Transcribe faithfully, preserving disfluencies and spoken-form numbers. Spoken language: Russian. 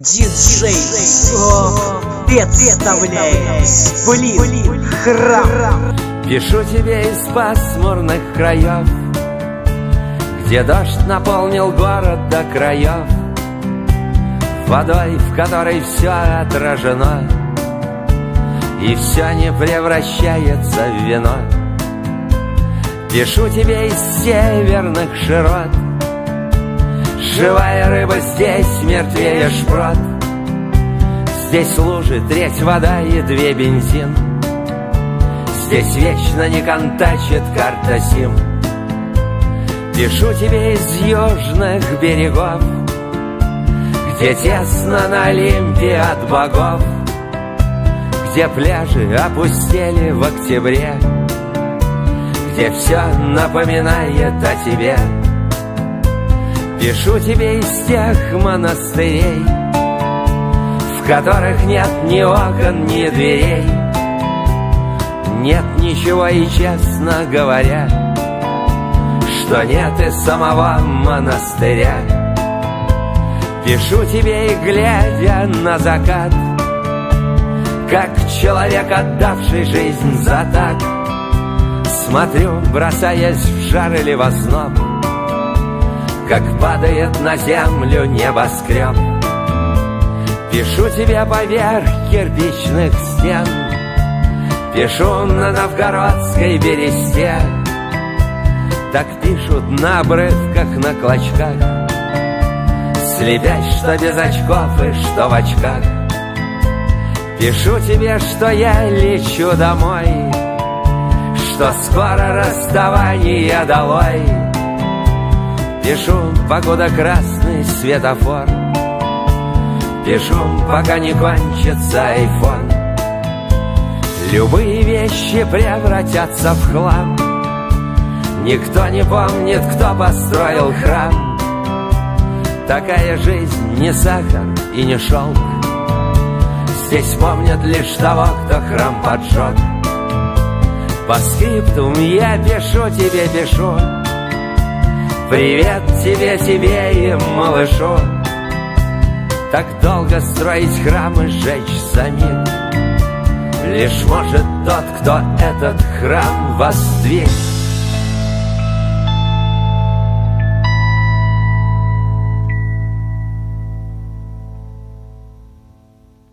Диджей Сок представляет Сплин Храм. Пишу тебе из пасмурных краев, где дождь наполнил город до краев, водой, в которой все отражено, и все не превращается в вино. Пишу тебе из северных широт, живая рыба здесь мертвее шпрот. Здесь лужи, треть вода и две бензин. Здесь вечно не контачит карта сим. Пишу тебе из южных берегов, где тесно на Олимпе от богов, где пляжи опустели в октябре, где все напоминает о тебе. Пишу тебе из тех монастырей, в которых нет ни окон, ни дверей, нет ничего и, честно говоря, что нет и самого монастыря. Пишу тебе и глядя на закат, как человек, отдавший жизнь за так, смотрю, бросаясь в жар или в озноб, как падает на землю небоскреб. Пишу тебе поверх кирпичных стен, пишу на новгородской бересте. Так пишут на обрывках, на клочках, слепясь, что без очков и что в очках. Пишу тебе, что я лечу домой, что скоро расставание долой. Пишу, покуда красный светофор, пишу, пока не кончится айфон. Любые вещи превратятся в хлам. Никто не помнит, кто построил храм. Такая жизнь не сахар и не шелк. Здесь помнят лишь того, кто храм поджег. По скриптум я пишу тебе, пишу: привет тебе, тебе и малышу. Так долго строить храм и сжечь самих лишь может тот, кто этот храм воздвиг.